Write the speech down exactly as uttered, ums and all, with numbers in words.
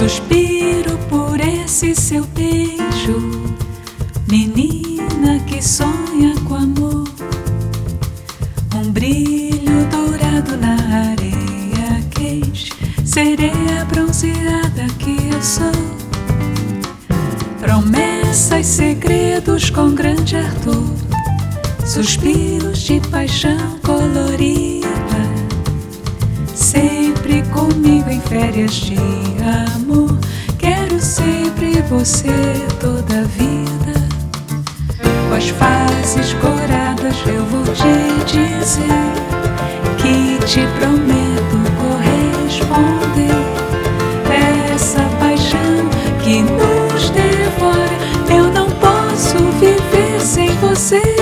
Suspiro por esse seu beijo, menina que sonha com amor. Um brilho dourado na areia quente, sereia bronzeada que eu sou. Promessas, segredos com grande ardor, suspiros de paixão colorida, sempre comigo em férias de amor. Quero sempre você toda a vida. Com as faces coradas eu vou te dizer que te prometo corresponder. Essa paixão que nos devora, eu não posso viver sem você.